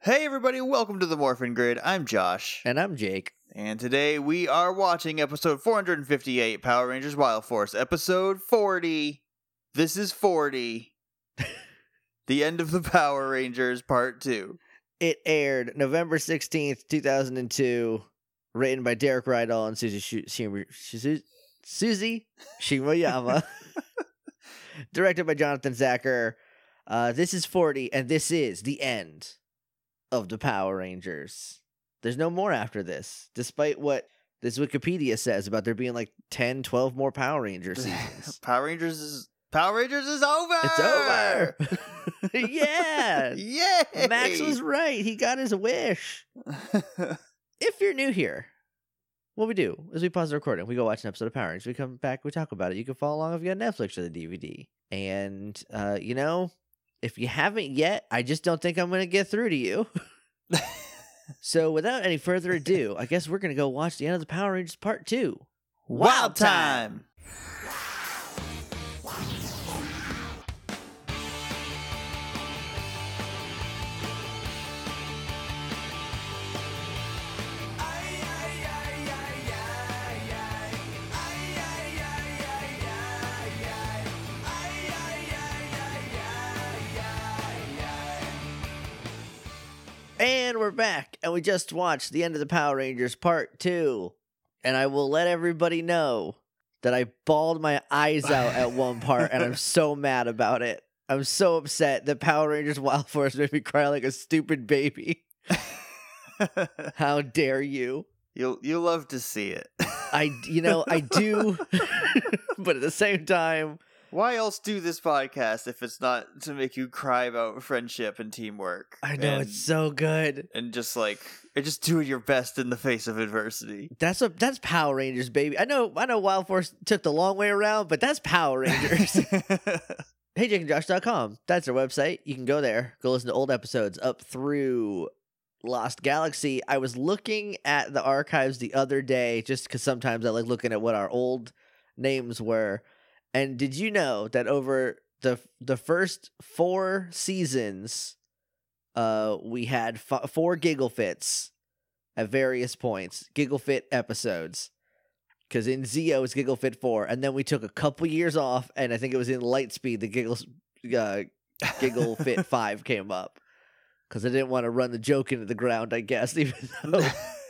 Hey everybody, welcome to the Morphin Grid. I'm Josh. And I'm Jake. And today we are watching episode 458, Power Rangers Wild Force, episode 40. This is 40. The end of the Power Rangers, part 2. It aired November 16th, 2002, written by Derek Rydell and Susie Shimoyama. Directed by Jonathan Zacher. This is 40, and this is the end of the Power Rangers. There's no more after this, despite what this Wikipedia says about there being like 10, 12 more Power Ranger seasons. Power Rangers is over! It's over! Yeah! Yay! Max was right. He got his wish. If you're new here, what we do is we pause the recording. We go watch an episode of Power Rangers. We come back, we talk about it. You can follow along if you got Netflix or the DVD. And, if you haven't yet, I just don't think I'm going to get through to you. So without any further ado, I guess we're going to go watch the end of the Power Rangers Part 2. Wild Time! And we're back, and we just watched the end of the Power Rangers Part 2. And I will let everybody know that I bawled my eyes out at one part, and I'm so mad about it. I'm so upset that Power Rangers Wild Force made me cry like a stupid baby. How dare you? You'll love to see it. I do, but at the same time... Why else do this podcast if it's not to make you cry about friendship and teamwork? I know, it's so good. And just doing your best in the face of adversity. That's Power Rangers, baby. I know Wild Force took the long way around, but that's Power Rangers. HeyJakeandJosh.com. That's our website. You can go there. Go listen to old episodes up through Lost Galaxy. I was looking at the archives the other day just because sometimes I like looking at what our old names were. And did you know that over the first 4 seasons, we had 4 Giggle Fits at various points, Giggle Fit episodes? Because in Zeo it's Giggle Fit 4, and then we took a couple years off, and I think it was in Lightspeed the Giggle Fit 5 came up. Because I didn't want to run the joke into the ground, I guess, even though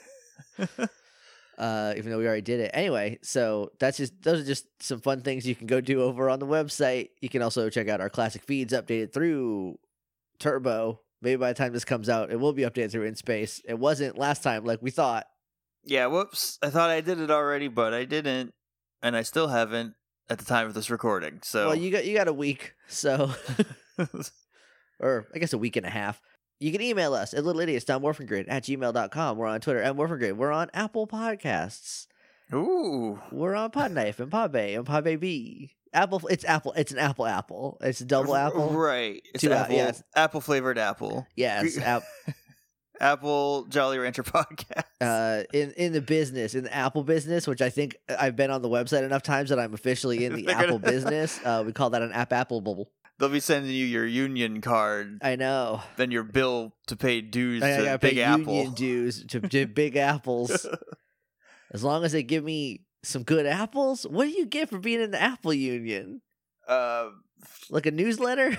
we already did it. Anyway, so those are just some fun things you can go do over on the website. You can also check out our classic feeds updated through Turbo. Maybe by the time this comes out, it will be updated through InSpace. It wasn't last time like we thought. Yeah, whoops. I thought I did it already, but I didn't. And I still haven't at the time of this recording. So well, you got a week, so or I guess a week and a half. You can email us at littleidiots.morphingrid@gmail.com. We're on Twitter at morphingrid. We're on Apple Podcasts. Ooh. We're on Podknife and Podbay and Podbaby. It's Apple. It's an apple. It's a double apple. Right. It's apple. Apple flavored apple. Yes. Apple Jolly Rancher podcast. In the Apple business, which I think I've been on the website enough times that I'm officially in the Apple business. We call that an Apple bubble. They'll be sending you your union card. I know. Then your bill to pay dues to Big Big Apple. Union dues to Big Apples. As long as they give me some good apples. What do you get for being in the Apple Union? Like a newsletter?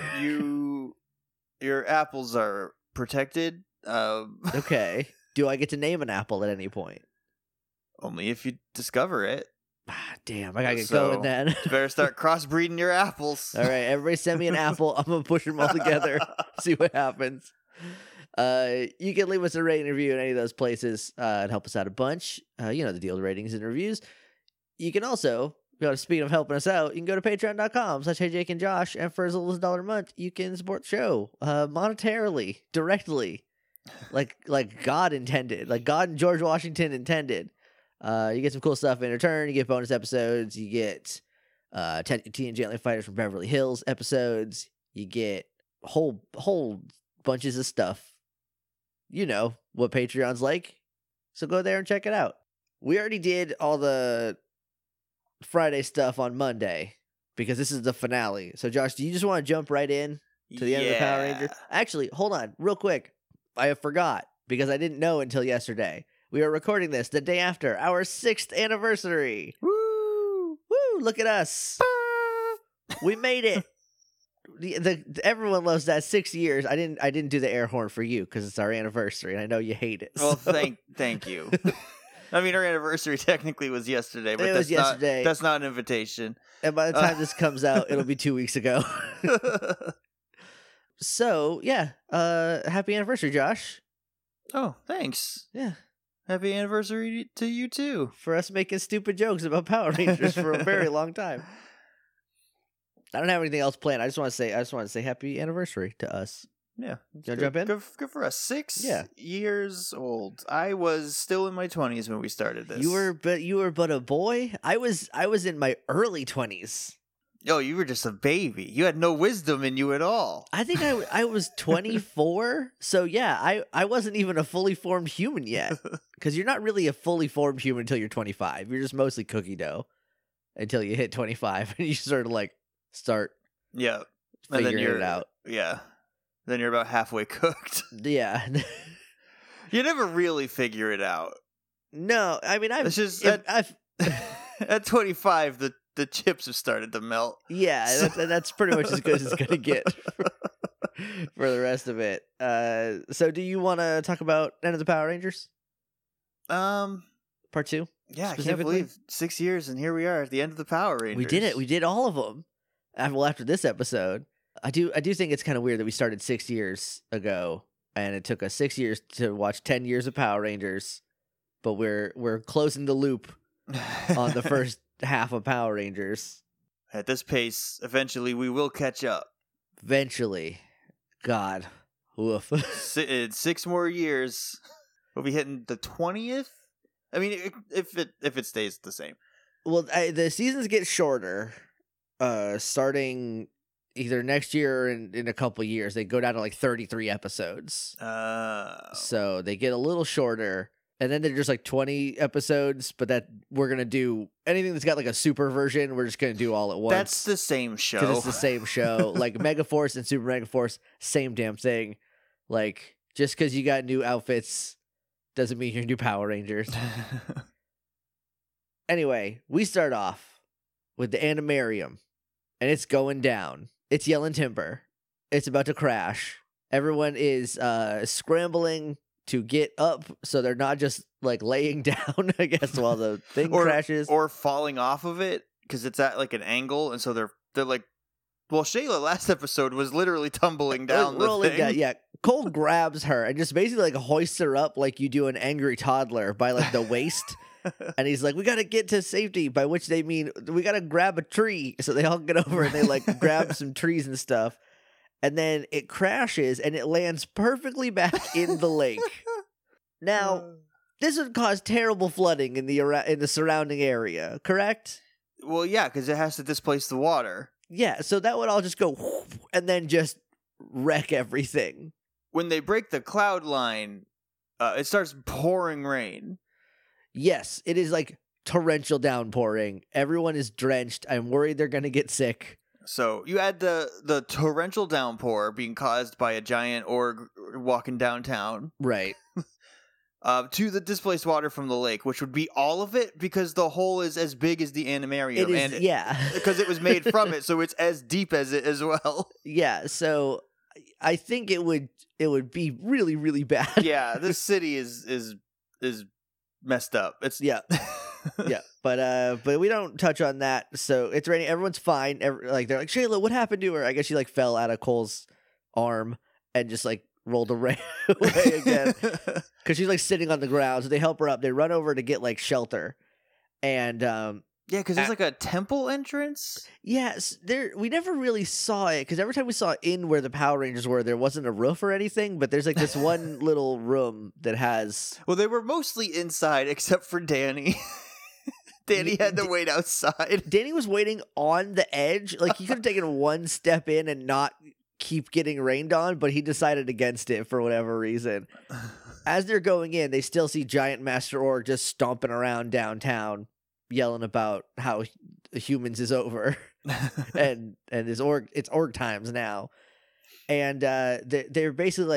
Your apples are protected. Okay. Do I get to name an apple at any point? Only if you discover it. Damn, I gotta get going then. You better start crossbreeding your apples. All right, everybody send me an apple. I'm gonna push them all together. See what happens. You can leave us a rating and review in any of those places and help us out a bunch. You know the deal, ratings and reviews. You can also, speaking of helping us out, you can go to patreon.com/HeyJakeandJosh, and for as little as $1 a month, you can support the show monetarily, directly, like God intended, like God and George Washington intended. You get some cool stuff in return. You get bonus episodes. You get TNG and Alien Fighters from Beverly Hills episodes. You get whole bunches of stuff. You know what Patreon's like. So go there and check it out. We already did all the Friday stuff on Monday because this is the finale. So Josh, do you just want to jump right in to the end of the Power Ranger? Actually, hold on real quick. I forgot because I didn't know until yesterday. We are recording this the day after our 6th anniversary. Woo! Woo! Look at us. We made it. Everyone loves that 6 years. I didn't do the air horn for you because it's our anniversary, and I know you hate it. Well, so- thank you. I mean, our anniversary technically was yesterday, but It was yesterday. That's not an invitation. And by the time this comes out, it'll be 2 weeks ago. So yeah, happy anniversary, Josh. Oh, thanks. Yeah, Happy anniversary to you too. for us making stupid jokes about Power Rangers for a very long time. I don't have anything else planned. I just want to say happy anniversary to us. Yeah. You wanna jump in? Good for us. 6 Yeah. years old. I was still in my 20s when we started this. You were but a boy. I was in my early 20s. Oh, you were just a baby. You had no wisdom in you at all. I think I was 24. So yeah, I wasn't even a fully formed human yet. Because you're not really a fully formed human until you're 25. You're just mostly cookie dough until you hit 25 and you sort of like start Yeah. And then figuring it out. Yeah. Then you're about halfway cooked. Yeah. You never really figure it out. No, I mean It's just I've at 25, the chips have started to melt. yeah, that's pretty much as good as it's gonna get for the rest of it. So do you want to talk about End of the Power Rangers Part 2? Yeah, I can't Specifically? believe 6 years and here we are at the end of the Power Rangers. We did it. We did all of them. After this episode, I do think it's kind of weird that we started 6 years ago, and it took us 6 years to watch 10 years of Power Rangers, but we're closing the loop on the first half of Power Rangers. At this pace, eventually we will catch up. Eventually, God, woof. In 6 more years, we'll be hitting the 20th. I mean, if it stays the same. Well, the seasons get shorter, starting either next year or in a couple years. They go down to like 33 episodes. So they get a little shorter, and then they're just like 20 episodes, but that we're going to do anything that's got like a super version, we're just going to do all at once. That's the same show. Because it's the same show. Like Megaforce and Super Megaforce, same damn thing. Like, just because you got new outfits doesn't mean you're new Power Rangers. Anyway, we start off with the Animarium, and it's going down. It's yelling timber. It's about to crash. Everyone is scrambling to get up so they're not just like laying down, I guess, while the thing crashes. Or falling off of it because it's at like an angle, and so they're like, well, Shayla last episode was literally tumbling down the rolling thing. down. Yeah, Cole grabs her and just basically like hoists her up like you do an angry toddler by like the waist. And he's like, we got to get to safety, by which they mean we got to grab a tree. So they all get over and they like grab some trees and stuff. And then it crashes and it lands perfectly back in the lake. Now, this would cause terrible flooding in the surrounding area, correct? Well, yeah, because it has to displace the water. Yeah, so that would all just go whoop, and then just wreck everything. When they break the cloud line, it starts pouring rain. Yes, it is like torrential downpouring. Everyone is drenched. I'm worried they're going to get sick. So you add the torrential downpour being caused by a giant org walking downtown. Right. To the displaced water from the lake, which would be all of it because the hole is as big as the Animarium. It is, yeah. Because it was made from it, so it's as deep as it as well. Yeah, so I think it would be really, really bad. Yeah, this city is messed up. It's Yeah. Yeah, but we don't touch on that. So it's raining. Everyone's fine. Like they're like, Shayla, what happened to her? I guess she like fell out of Cole's arm and just like rolled away again because she's like sitting on the ground. So they help her up. They run over to get like shelter, and yeah, because there's like a temple entrance. Yes, we never really saw it because every time we saw in where the Power Rangers were, there wasn't a roof or anything. But there's like this one little room that has. Well, they were mostly inside except for Danny. Danny had to wait outside. Danny was waiting on the edge. Like he could have taken one step in and not keep getting rained on, but he decided against it for whatever reason. As they're going in, they still see Giant Master Org just stomping around downtown, yelling about how humans is over, and it's org times now. And they're basically like,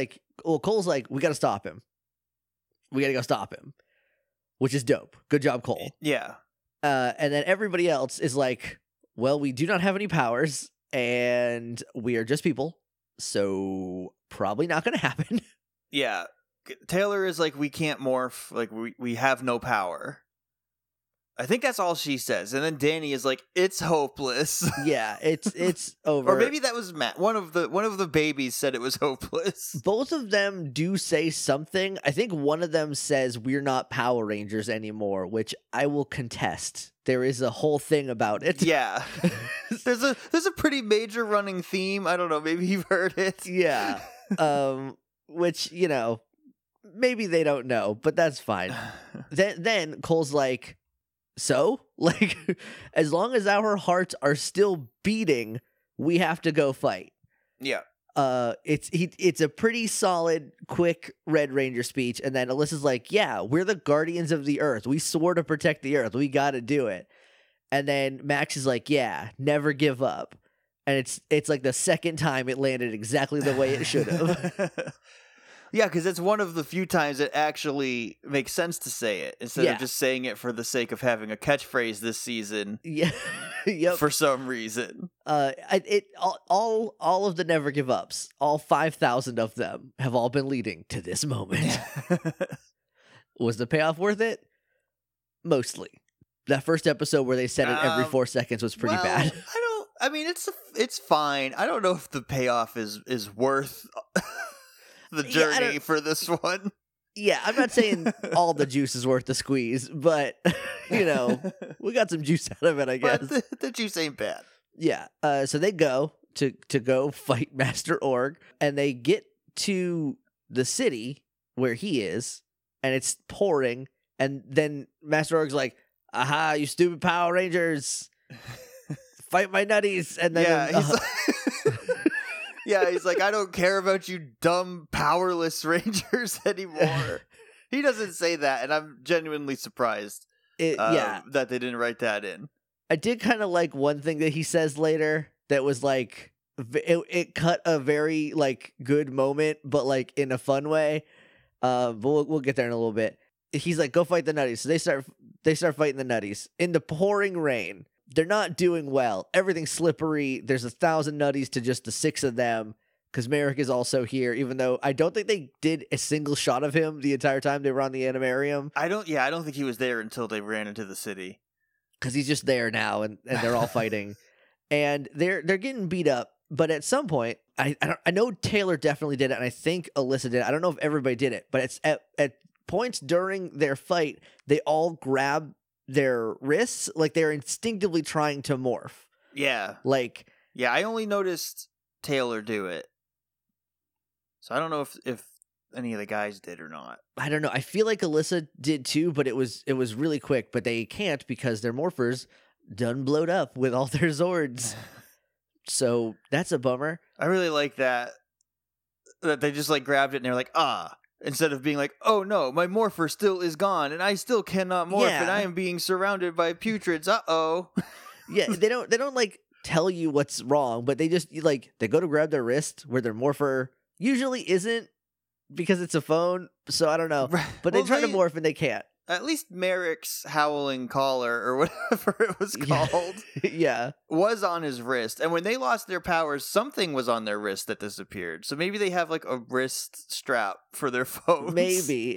Cole's like, we got to stop him. We got to go stop him, which is dope. Good job, Cole. Yeah. And then everybody else is like, well, we do not have any powers and we are just people. So probably not going to happen. Yeah. Taylor is like, we can't morph. Like, we have no power. I think that's all she says. And then Danny is like, it's hopeless. Yeah, it's over. Or maybe that was Matt. One of the babies said it was hopeless. Both of them do say something. I think one of them says we're not Power Rangers anymore, which I will contest. There is a whole thing about it. Yeah. There's a pretty major running theme. I don't know, maybe you've heard it. Yeah. Which, you know, maybe they don't know, but that's fine. Then Cole's like, so, like, as long as our hearts are still beating, we have to go fight. Yeah. It's a pretty solid, quick Red Ranger speech, and then Alyssa's like, "Yeah, we're the guardians of the Earth. We swore to protect the Earth. We got to do it." And then Max is like, "Yeah, never give up." And it's like the second time it landed exactly the way it should have. Yeah, because it's one of the few times it actually makes sense to say it instead of just saying it for the sake of having a catchphrase this season. Yeah, yep. For some reason. All of the never give ups, all 5,000 of them, have all been leading to this moment. Was the payoff worth it? Mostly. That first episode where they said it every 4 seconds was pretty bad. I mean, it's fine. I don't know if the payoff is worth the journey for this one. Yeah, I'm not saying all the juice is worth the squeeze, but, you know, we got some juice out of it, I guess. But the juice ain't bad. Yeah, so they go to go fight Master Org, and they get to the city where he is, and it's pouring, and then Master Org's like, aha, you stupid Power Rangers, fight my nutties, and then... Yeah, he's like, I don't care about you dumb, powerless Rangers anymore. He doesn't say that, and I'm genuinely surprised that they didn't write that in. I did kind of like one thing that he says later that was like, it cut a very like good moment, but like in a fun way. But we'll get there in a little bit. He's like, go fight the nutties. So they start fighting the nutties in the pouring rain. They're not doing well. Everything's slippery. There's 1,000 nutties to just the 6 of them because Merrick is also here, even though I don't think they did a single shot of him the entire time they were on the Animarium. I don't think he was there until they ran into the city. Because he's just there now, and they're all fighting. And they're getting beat up. But at some point, I know Taylor definitely did it, and I think Alyssa did it. I don't know if everybody did it, but it's at points during their fight, they all grab their wrists like they're instinctively trying to morph. Yeah. Like, yeah, I only noticed Taylor do it. So I don't know if any of the guys did or not. I don't know. I feel like Alyssa did too, but it was really quick, but they can't because their morphers done blowed up with all their Zords. So that's a bummer. I really like that they just like grabbed it and they're like, instead of being like, oh no, my morpher still is gone and I still cannot morph and I am being surrounded by putrids. Uh-oh. Yeah, they don't like tell you what's wrong, but they just like they go to grab their wrist where their morpher usually isn't because it's a phone. So I don't know. But they try to morph and they can't. At least Merrick's howling collar or whatever it was called was on his wrist. And when they lost their powers, something was on their wrist that disappeared. So maybe they have like a wrist strap for their phones. Maybe.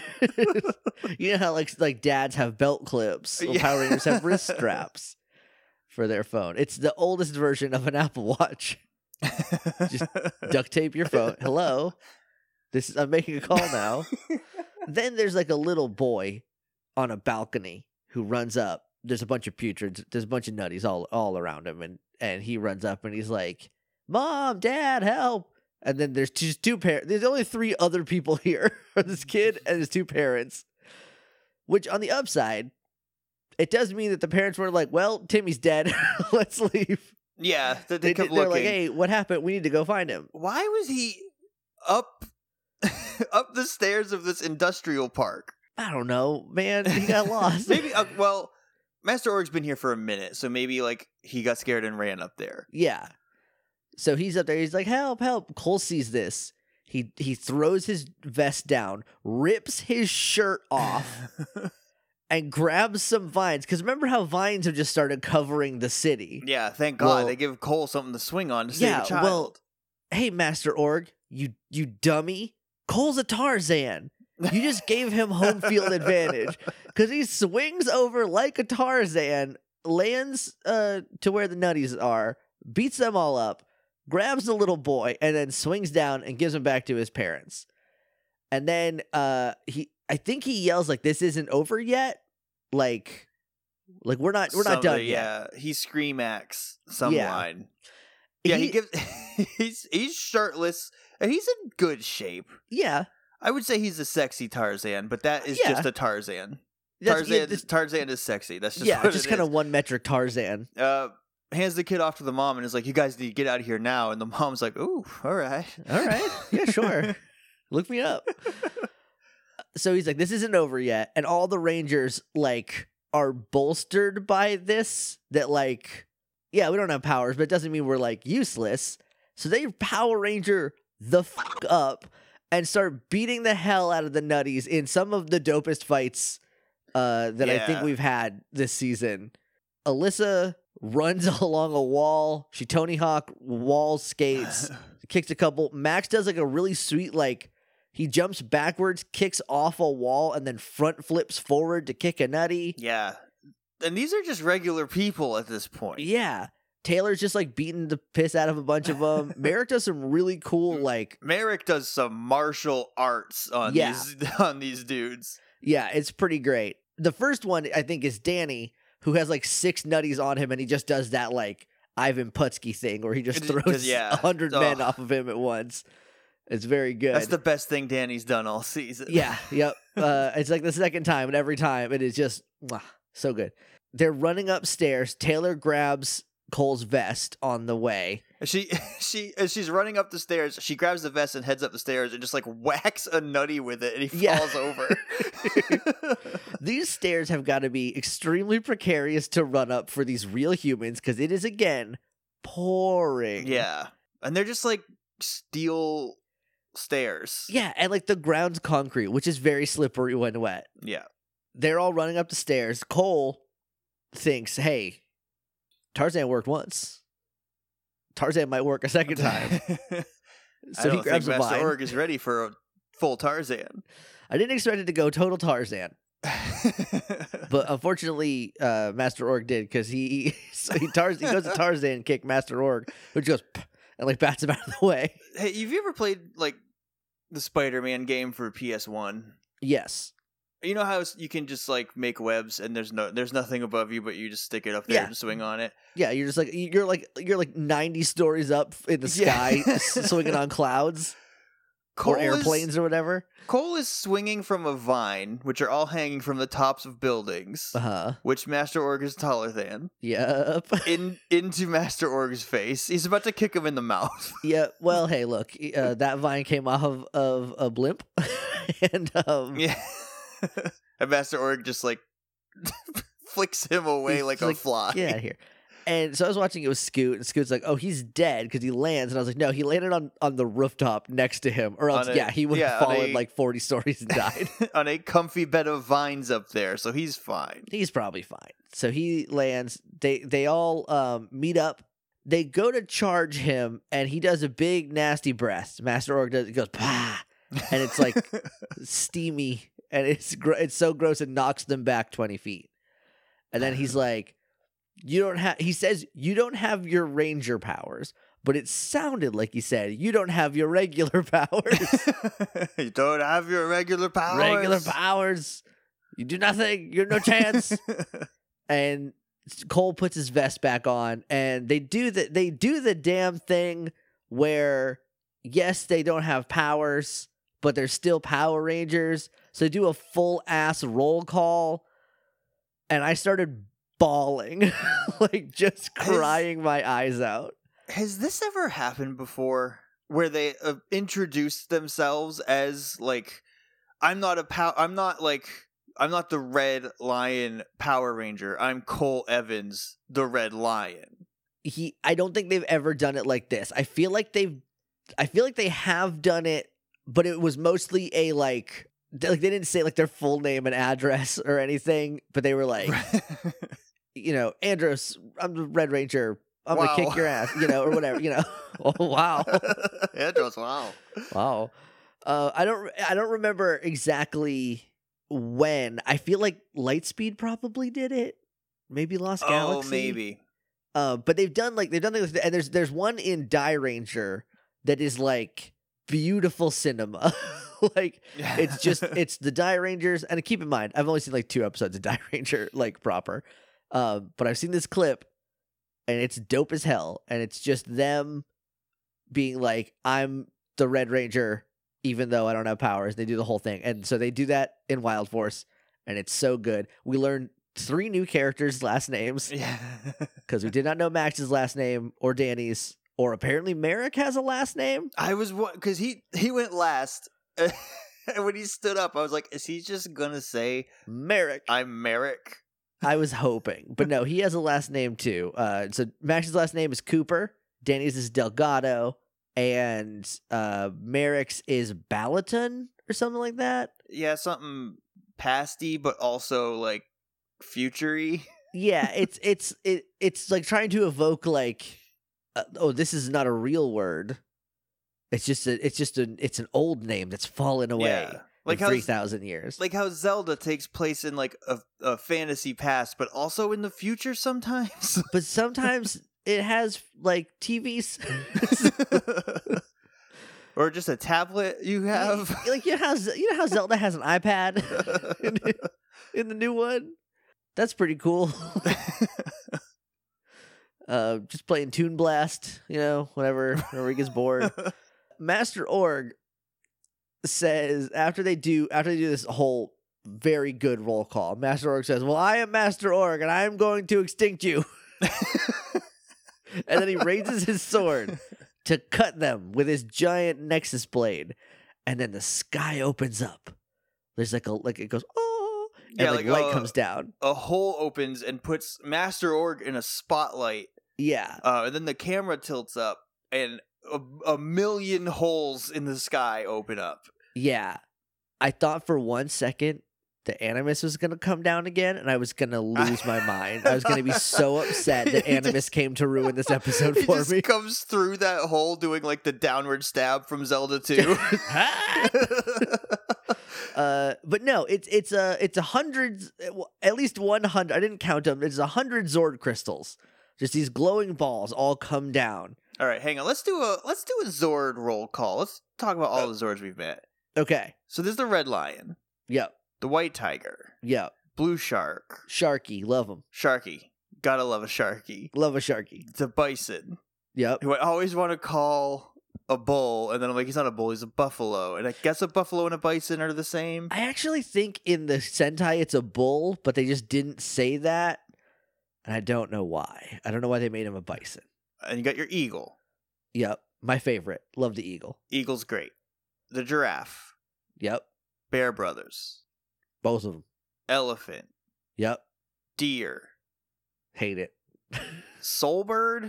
You know how like dads have belt clips? Well, Power Rangers have wrist straps for their phone. It's the oldest version of an Apple Watch. Just duct tape your phone. Hello. I'm making a call now. Then there's like a little boy on a balcony who runs up. There's a bunch of putrids. There's a bunch of nutties all around him. And he runs up and he's like, Mom, Dad, help. And then there's just 2 parents. There's only 3 other people here. This kid and his 2 parents. Which on the upside, it does mean that the parents were like, well, Timmy's dead. Let's leave. Yeah. They kept they're looking. like, hey, what happened? We need to go find him. Why was he up the stairs of this industrial park? I don't know, man. He got lost. Maybe, Master Org's been here for a minute, so maybe, like, he got scared and ran up there. Yeah. So he's up there. He's like, help, help. Cole sees this. He throws his vest down, rips his shirt off, and grabs some vines. Because remember how vines have just started covering the city? Yeah, thank God. Well, they give Cole something to swing on to save a child. Well, hey, Master Org, you dummy. Cole's a Tarzan. You just gave him home field advantage. Because he swings over like a Tarzan, lands to where the nutties are, beats them all up, grabs the little boy, and then swings down and gives him back to his parents. And then I think he yells like, "This isn't over yet." Like we're not done yet. Yeah, he scream acts some Yeah. line. Yeah, he gives. he's shirtless and he's in good shape. Yeah. I would say he's a sexy Tarzan, but that is just a Tarzan. Tarzan is sexy. That's just what just it kind is. of one metric Tarzan. Hands the kid off to the mom and is like, "You guys need to get out of here now." And the mom's like, "Ooh, all right, Yeah, sure. Look me up. So he's like, "This isn't over yet," and all the Rangers like are bolstered by this. That like, yeah, we don't have powers, but it doesn't mean we're like useless. So they Power Ranger the fuck up and start beating the hell out of the nutties in some of the dopest fights that I think we've had this season. Alyssa runs along a wall. She Tony Hawk wall skates, kicks a couple. Max does like a really sweet, like he jumps backwards, kicks off a wall, and then front flips forward to kick a nutty. Yeah. And these are just regular people at this point. Yeah. Taylor's just like beating the piss out of a bunch of them. Merrick does some really cool like Merrick does some martial arts on these dudes. Yeah, it's pretty great. The first one I think is Danny, who has like 6 nutties on him, and he just does that like Ivan Putski thing where he just throws 100 men off of him at once. It's very good. That's the best thing Danny's done all season. Yeah, yep. It's like the second time, and every time it is just so good. They're running upstairs. Taylor grabs Cole's vest on the way. As she's running up the stairs, she grabs the vest and heads up the stairs and just like whacks a nutty with it, and he falls over. These stairs have got to be extremely precarious to run up for these real humans because it is again pouring. Yeah, and they're just like steel stairs. Yeah, and like the ground's concrete, which is very slippery when wet. Yeah, they're all running up the stairs. Cole thinks, "Hey, Tarzan worked once. Tarzan might work a second time." So he grabs a vine. Master Org is ready for a full Tarzan. I didn't expect it to go total Tarzan, but unfortunately, Master Org did because he goes to Tarzan kick Master Org, which goes and like bats him out of the way. Hey, have you ever played like the Spider-Man game for PS1? Yes. You know how you can just like make webs and there's nothing above you, but you just stick it up there and swing on it. Yeah, you're just like you're like 90 stories up in the sky, swinging on clouds or airplanes or whatever. Cole is swinging from a vine, which are all hanging from the tops of buildings, which Master Org is taller than. Yep. Into Master Org's face. He's about to kick him in the mouth. Yeah. Well, hey, look, that vine came off of a blimp, and yeah. And Master Org just like flicks him away like a fly. Get out of here. And so I was watching it with Scoot, and Scoot's like, "Oh, he's dead," because he lands. And I was like, "No, he landed on the rooftop next to him, or else, he would have fallen like 40 stories and died." On a comfy bed of vines up there, so he's fine. He's probably fine. So he lands. They all meet up. They go to charge him, and he does a big nasty breath. Master Org goes, "Pah!" And it's like steamy, and it's so gross it knocks them back 20 feet. And then he's like, he says, "You don't have your ranger powers," but it sounded like he said, "You don't have your regular powers." You don't have your regular powers. Regular powers. You do nothing. You have no chance. And Cole puts his vest back on, and they do the damn thing where, yes, they don't have powers, but they're still Power Rangers. So they do a full ass roll call, and I started bawling, like just crying my eyes out. Has this ever happened before, where they introduced themselves as like, I'm not the Red Lion Power Ranger. I'm Cole Evans, the Red Lion. I don't think they've ever done it like this. I feel like they have done it but it was mostly a like they didn't say like their full name and address or anything, but they were like, Andros, I'm the Red Ranger. I'm gonna kick your ass, or whatever, Oh wow, Andros, wow, wow. I don't remember exactly when. I feel like Lightspeed probably did it. Maybe Lost Galaxy. Oh, maybe. But they've done like and there's one in Die Ranger that is like beautiful cinema. Like it's the Die Rangers, and keep in mind I've only seen like 2 episodes of Die Ranger like proper. But I've seen this clip and it's dope as hell, and it's just them being like, I'm the Red Ranger even though I don't have powers. They do the whole thing. And so they do that in Wild Force, and it's so good. We learn 3 new characters' last names. Yeah. Because we did not know Max's last name or Danny's, or apparently Merrick has a last name. I was, because he went last. And when he stood up, I was like, is he just going to say, Merrick? I'm Merrick? I was hoping. But no, he has a last name too. So Max's last name is Cooper. Danny's is Delgado. And Merrick's is Balaton or something like that. Yeah, something pasty, but also like future-y. Yeah, it's like trying to evoke like, this is not a real word. It's an old name that's fallen away. Yeah. Like in 3,000 years. Like how Zelda takes place in like a fantasy past, but also in the future sometimes. But sometimes it has like TVs. Or just a tablet you have. Like you know how Zelda has an iPad in the new one? That's pretty cool. Just playing Toon Blast, whenever he gets bored. Master Org says after they do this whole very good roll call, Master Org says, "Well, I am Master Org, and I am going to extinct you." And then he raises his sword to cut them with his giant Nexus blade, and then the sky opens up. There's like it goes, oh, and like light comes down. A hole opens and puts Master Org in a spotlight. Yeah, and then the camera tilts up, and a million holes in the sky open up. Yeah. I thought for 1 second the Animus was going to come down again, and I was going to lose my mind. I was going to be so upset that Animus came to ruin this episode for me. He comes through that hole doing like the downward stab from Zelda 2. But no, it's a hundreds, at least 100. I didn't count them. It's 100 Zord crystals. Just these glowing balls all come down. All right, hang on. Let's do a Zord roll call. Let's talk about all the Zords we've met. Okay. So there's the Red Lion. Yep. The White Tiger. Yep. Blue Shark. Sharky. Love him. Sharky. Gotta love a Sharky. Love a Sharky. The Bison. Yep. Who I always want to call a bull, and then I'm like, he's not a bull, he's a buffalo. And I guess a buffalo and a bison are the same. I actually think in the Sentai it's a bull, but they just didn't say that. And I don't know why. I don't know why they made him a bison. And you got your eagle. Yep. My favorite. Love the eagle. Eagle's great. The giraffe. Yep. Bear Brothers. Both of them. Elephant. Yep. Deer. Hate it. Soulbird.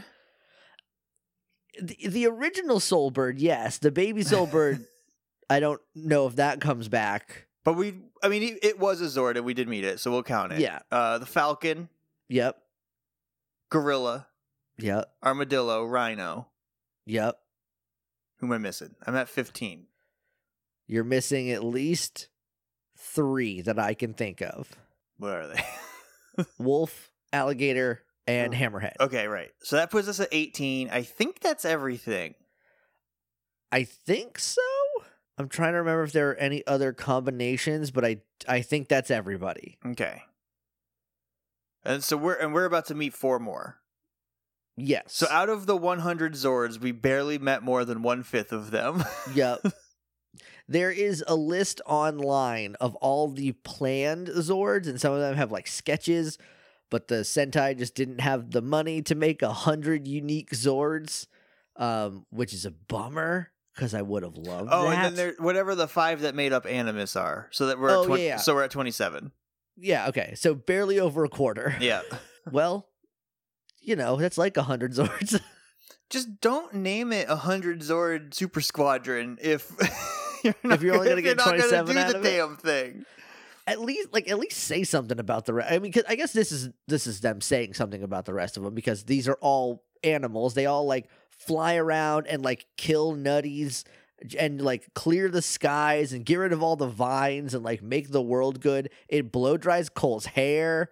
The original Soulbird, yes. The baby Soulbird, I don't know if that comes back. But it was a Zord, and we did meet it, so we'll count it. Yeah. The falcon. Yep. Gorilla. Yep. Armadillo. Rhino. Yep. Who am I missing? I'm at 15. You're missing at least 3 that I can think of. What are they? Wolf, alligator, and hammerhead. Okay, right. So that puts us at 18. I think that's everything. I think so? I'm trying to remember if there are any other combinations, but I think that's everybody. Okay. And so we're about to meet 4 more. Yes. So out of the 100 Zords, we barely met more than 1/5 of them. Yep. There is a list online of all the planned Zords, and some of them have like sketches, but the Sentai just didn't have the money to make 100 unique Zords, which is a bummer because I would have loved that. And then there, whatever the 5 that made up Animus are, so that we're at so we're at 27. Yeah. Okay. So barely over a quarter. Yeah. Well, that's like 100 Zords. Just don't name it 100 Zord Super Squadron if If you're only gonna get 27 do out the of it. damn thing. At least say something about the rest. I mean, 'cause I guess this is them saying something about the rest of them, because these are all animals. They all like fly around and like kill nutties and like clear the skies and get rid of all the vines and like make the world good. It blow dries Cole's hair.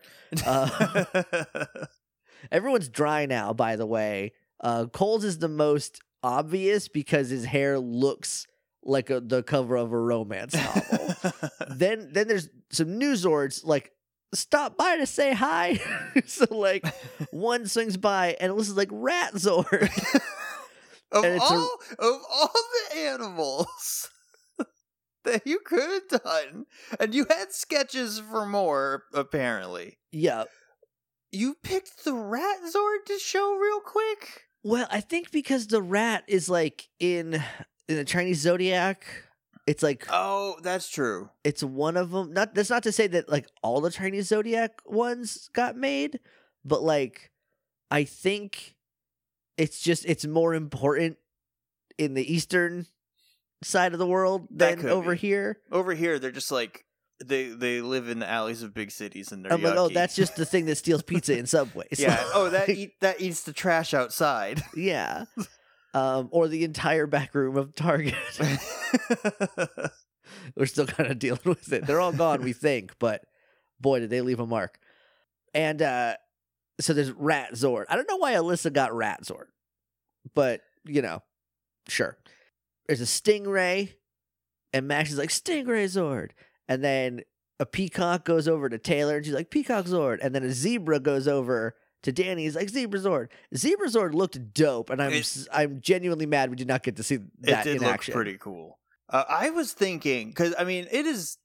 Everyone's dry now, by the way. Cole's is the most obvious because his hair looks like the cover of a romance novel. then there's some new Zords like stop by to say hi. So like one swings by and it looks like Rat Zord. of and it's all the animals that you could have done, and you had sketches for more apparently. Yeah. You picked the Rat Zord to show real quick? Well, I think because the rat is like in the Chinese zodiac, it's like Oh, that's true. it's one of them. That's not to say that like all the Chinese zodiac ones got made, but like I think it's more important in the eastern side of the world That than could over be. here. Over here, they're just like they live in the alleys of big cities and they're I'm like, oh, yucky. that's just the thing that steals pizza in subways. Yeah. Oh, that eats the trash outside. Yeah. Or the entire back room of Target. We're still kind of dealing with it. They're all gone, we think, but boy, did they leave a mark. And so there's Rat Zord. I don't know why Alyssa got Rat Zord, but sure. There's a Stingray, and Max is like, Stingray Zord. And then a peacock goes over to Taylor, and she's like, Peacock Zord. And then a zebra goes over to Danny. He's like, Zebra Zord. Zebra Zord looked dope, and I'm genuinely mad we did not get to see that It did in look action. pretty cool. I was thinking, because I mean, it is.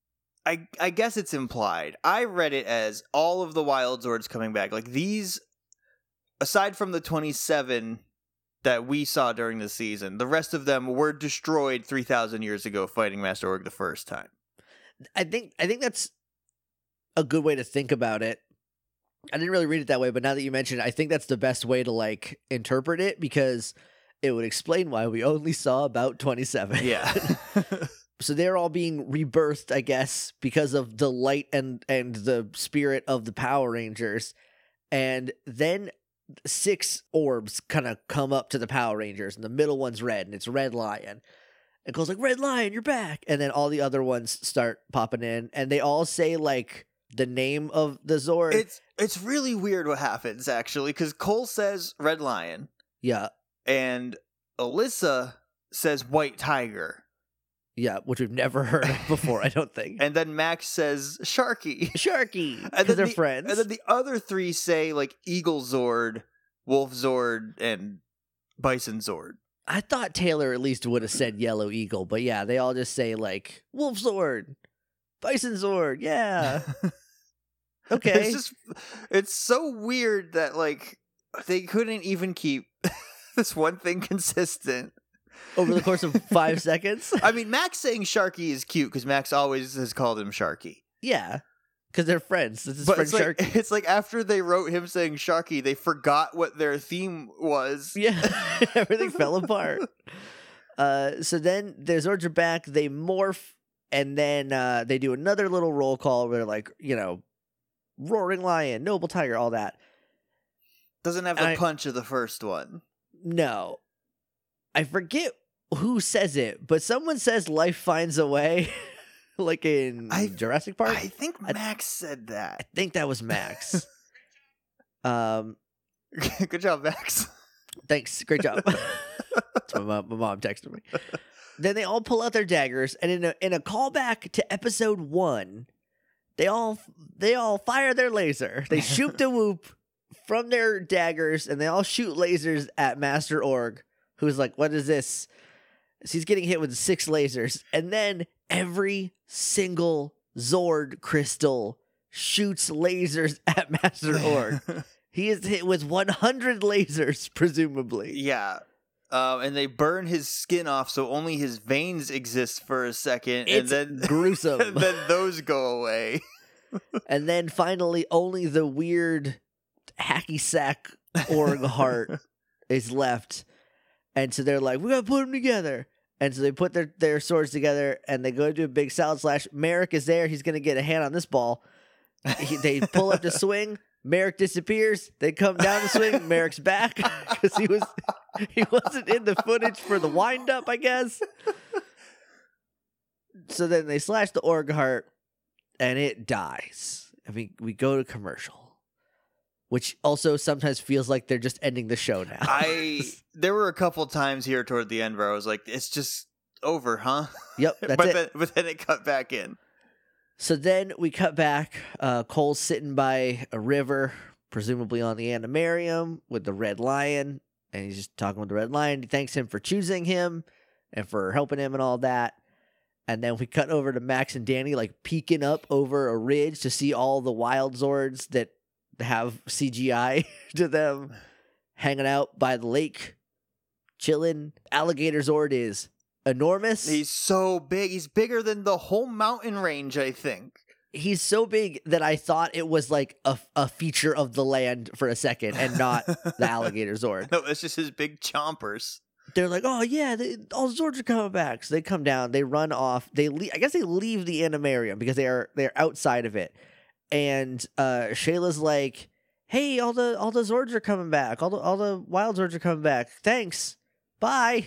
I guess it's implied. I read it as all of the Wild Zords coming back. Like these, aside from the 27 that we saw during the season, the rest of them were destroyed 3,000 years ago fighting Master Org the first time. I think that's a good way to think about it. I didn't really read it that way, but now that you mention it, I think that's the best way to like interpret it, because it would explain why we only saw about 27. Yeah. So they're all being rebirthed, I guess, because of the light and the spirit of the Power Rangers. And then 6 orbs kind of come up to the Power Rangers, and the middle one's red, and it's Red Lion. It goes like, Red Lion, you're back. And then all the other ones start popping in, and they all say like the name of the Zord. It's really weird what happens, actually, because Cole says Red Lion. Yeah. And Alyssa says White Tiger. Yeah, which we've never heard of before, I don't think. And then Max says Sharky. Sharky, because they're friends. And then the other 3 say like Eagle Zord, Wolf Zord, and Bison Zord. I thought Taylor at least would have said Yellow Eagle, but yeah, they all just say like Wolf Zord, Bison Zord, yeah. Okay. It's so weird that like they couldn't even keep this one thing consistent. Over the course of 5 seconds? I mean, Max saying Sharky is cute because Max always has called him Sharky. Yeah, because they're friends. It's his But friend Sharky. it's like after they wrote him saying Sharky, they forgot what their theme was. Yeah, everything fell apart. So then their Zords are back. They morph, and then they do another little roll call where they're like, Roaring Lion, Noble Tiger, all that. Doesn't have the punch of the first one. No. I forget who says it, but someone says life finds a way, like in Jurassic Park. I think Max said that. I think that was Max. Good job, Max. Thanks. Great job. That's my mom texted me. Then they all pull out their daggers, and in a callback to episode 1, they all fire their laser. They shoot the whoop from their daggers, and they all shoot lasers at Master Org, who's like, what is this? So he's getting hit with 6 lasers. And then every single Zord crystal shoots lasers at Master Org. He is hit with 100 lasers, presumably. Yeah. And they burn his skin off so only his veins exist for a second. It's and then gruesome. And then those go away. And then finally only the weird hacky sack Org heart is left. And so they're like, we gotta put them together. And so they put their swords together and they go to do a big salad slash. Merrick is there. He's going to get a hand on this ball. They pull up to swing. Merrick disappears. They come down to swing. Merrick's back because he wasn't in the footage for the wind up, I guess. So then they slash the org heart and it dies. And we go to commercial, which also sometimes feels like they're just ending the show now. There were a couple times here toward the end where I was like, it's just over, huh? Yep, that's it. But then it cut back in. So then we cut back. Cole's sitting by a river, presumably on the Animarium, with the Red Lion. And he's just talking with the Red Lion. He thanks him for choosing him and for helping him and all that. And then we cut over to Max and Danny, like peeking up over a ridge to see all the Wild Zords that have CGI to them hanging out by the lake, chilling. Alligator Zord is enormous. He's so big. He's bigger than the whole mountain range, I think. He's so big that I thought it was like a feature of the land for a second and not the Alligator Zord. No, it's just his big chompers. They're like, oh yeah, all the Zords are coming back. So they come down, they run off. I guess they leave the Animarium because they're outside of it. And Shayla's like, hey, all the Zords are coming back. All the Wild Zords are coming back. Thanks. Bye.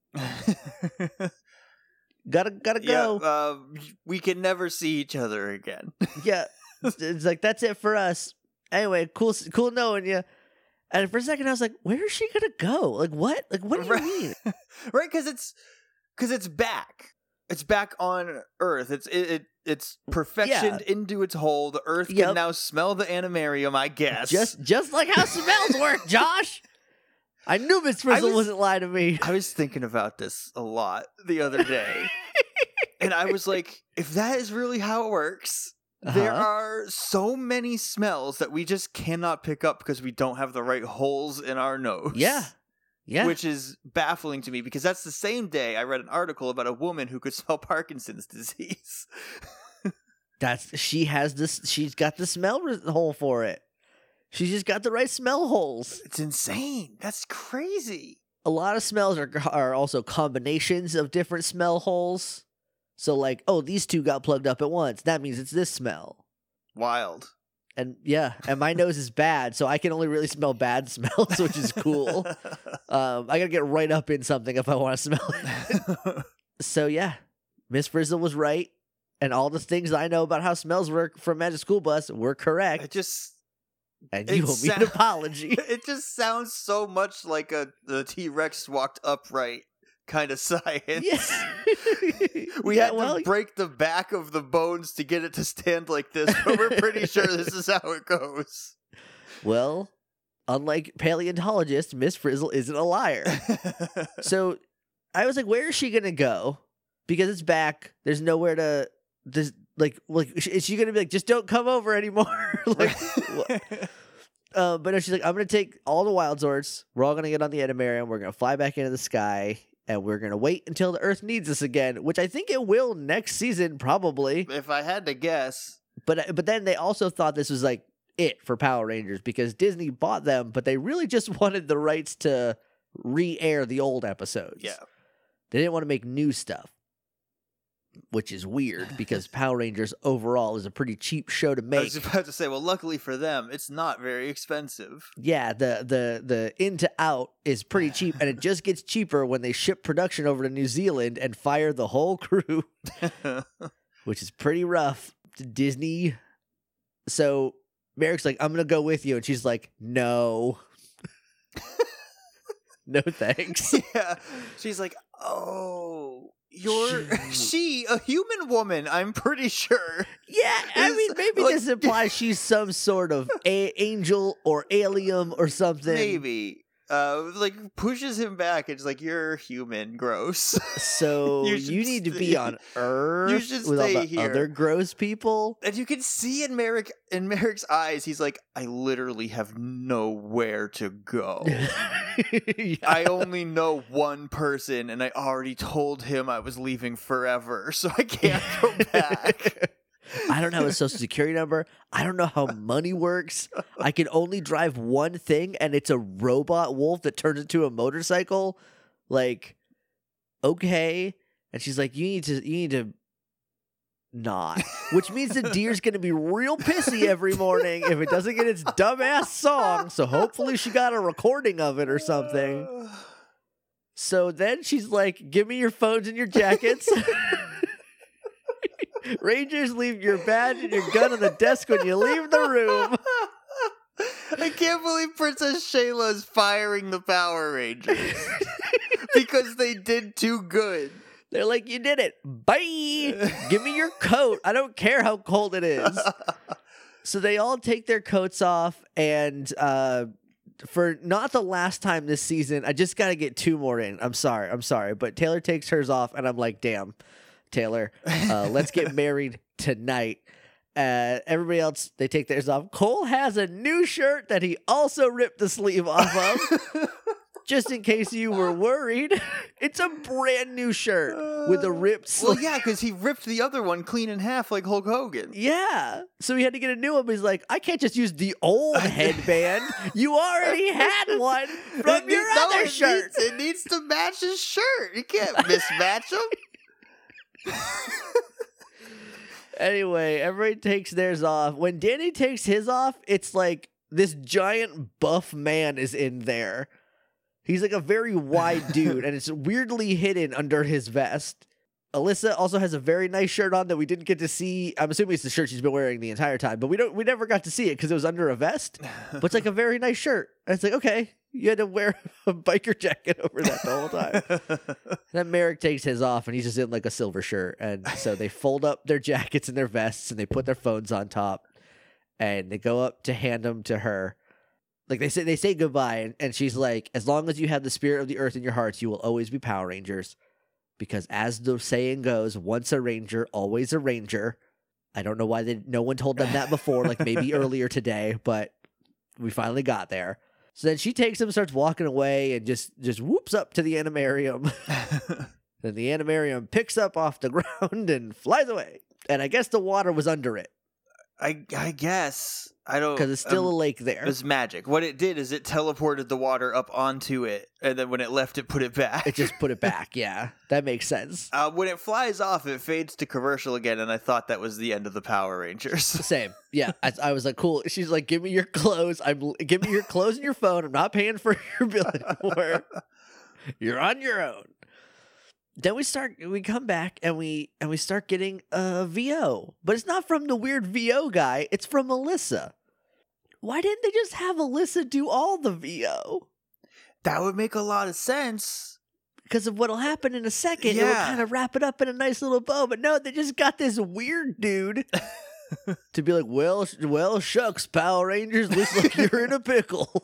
Gotta go. Yeah, we can never see each other again. Yeah, it's like that's it for us. Anyway, cool knowing you. And for a second, I was like, "Where is she gonna go? Like what? Like what do you mean?" Right? Because it's back. It's back on Earth. It's perfectioned into its hole. The Earth can now smell the Animarium, I guess. Just like how smells work, Josh. I knew Miss Frizzle wasn't lying to me. I was thinking about this a lot the other day. And I was like, if that is really how it works, there are so many smells that we just cannot pick up because we don't have the right holes in our nose. Yeah. Yeah. Which is baffling to me because that's the same day I read an article about a woman who could smell Parkinson's disease. She's got the smell hole for it. She's just got the right smell holes. It's insane. That's crazy. A lot of smells are also combinations of different smell holes. So like, oh, these two got plugged up at once. That means it's this smell. Wild. And yeah, and my nose is bad, so I can only really smell bad smells, which is cool. I gotta get right up in something if I want to smell it. So yeah, Miss Frizzle was right, and all the things I know about how smells work from Magic School Bus were correct. And you owe me an apology. It just sounds so much like the T-Rex walked upright kind of science. Yes. We had to break the back of the bones to get it to stand like this, but we're pretty sure this is how it goes. Well, unlike paleontologist, Miss Frizzle isn't a liar. So I was like, where is she going to go? Because it's back. There's nowhere to... is she gonna be like, just don't come over anymore? Like, but no, she's like, I'm gonna take all the Wild Zords. We're all gonna get on the Animarium. We're gonna fly back into the sky, and we're gonna wait until the Earth needs us again, which I think it will next season, probably. If I had to guess. But then they also thought this was like it for Power Rangers because Disney bought them, but they really just wanted the rights to re-air the old episodes. Yeah, they didn't want to make new stuff. Which is weird because Power Rangers overall is a pretty cheap show to make. I was about to say, well, luckily for them, it's not very expensive. Yeah, the in to out is pretty cheap, and it just gets cheaper when they ship production over to New Zealand and fire the whole crew, which is pretty rough to Disney. So Merrick's like, I'm gonna go with you, and she's like, no. No thanks. Yeah, she's like, oh. You're a human woman, I'm pretty sure. Yeah, I mean, maybe this implies she's some sort of angel or alien or something. Maybe. Pushes him back. It's like, you're human, gross. So you need to be on Earth you should with all stay the here. other gross people. And you can see in Merrick's eyes, he's like, I literally have nowhere to go. Yeah. I only know one person, and I already told him I was leaving forever, so I can't go back. I don't have a social security number. I don't know how money works. I can only drive one thing, and it's a robot wolf that turns into a motorcycle. Like, okay. And she's like, you need to not. Which means the deer's going to be real pissy every morning if it doesn't get its dumbass song. So hopefully she got a recording of it or something. So then she's like, give me your phones and your jackets. Rangers, leave your badge and your gun on the desk when you leave the room. I can't believe Princess Shayla is firing the Power Rangers because they did too good. They're like, you did it. Bye. Give me your coat. I don't care how cold it is. So they all take their coats off, and for not the last time this season, I just got to get two more in. I'm sorry. But Taylor takes hers off, and I'm like, damn, Taylor, let's get married tonight. Everybody else, they take theirs off. Cole has a new shirt that he also ripped the sleeve off of. Just in case you were worried, it's a brand new shirt with a ripped sleeve. Well, yeah, because he ripped the other one clean in half like Hulk Hogan. Yeah. So he had to get a new one, but he's like, I can't just use the old headband. You already had one from your other shirt. It needs to match his shirt. You can't mismatch them. Anyway, everybody takes theirs off. When Danny takes his off, it's like this giant buff man is in there. He's like a very wide dude, and it's weirdly hidden under his vest. Alyssa also has a very nice shirt on that we didn't get to see. I'm assuming it's the shirt she's been wearing the entire time, but we never got to see it because it was under a vest. But it's like a very nice shirt. And it's like, okay, you had to wear a biker jacket over that the whole time. Then Merrick takes his off, and he's just in like a silver shirt. And so they fold up their jackets and their vests, and they put their phones on top, and they go up to hand them to her. Like they say goodbye, and she's like, as long as you have the spirit of the earth in your hearts, you will always be Power Rangers. Because as the saying goes, once a Ranger, always a Ranger. I don't know why no one told them that before, like maybe earlier today, but we finally got there. So then she takes him, starts walking away, and just whoops up to the animarium. Then the animarium picks up off the ground and flies away. And I guess the water was under it. I guess. I don't... Because it's still a lake there. It's magic. What it did is it teleported the water up onto it, and then when it left, it put it back. It just put it back, yeah. That makes sense. When it flies off, it fades to commercial again, and I thought that was the end of the Power Rangers. Same. Yeah. I was like, cool. She's like, give me your clothes. Give me your clothes and your phone. I'm not paying for your bill anymore. You're on your own. Then we come back and we start getting a VO. But it's not from the weird VO guy. It's from Alyssa. Why didn't they just have Alyssa do all the VO? That would make a lot of sense. Because of what'll happen in a second. Yeah. It will kind of wrap it up in a nice little bow. But no, they just got this weird dude to be like, well, shucks, Power Rangers. Looks like you're in a pickle.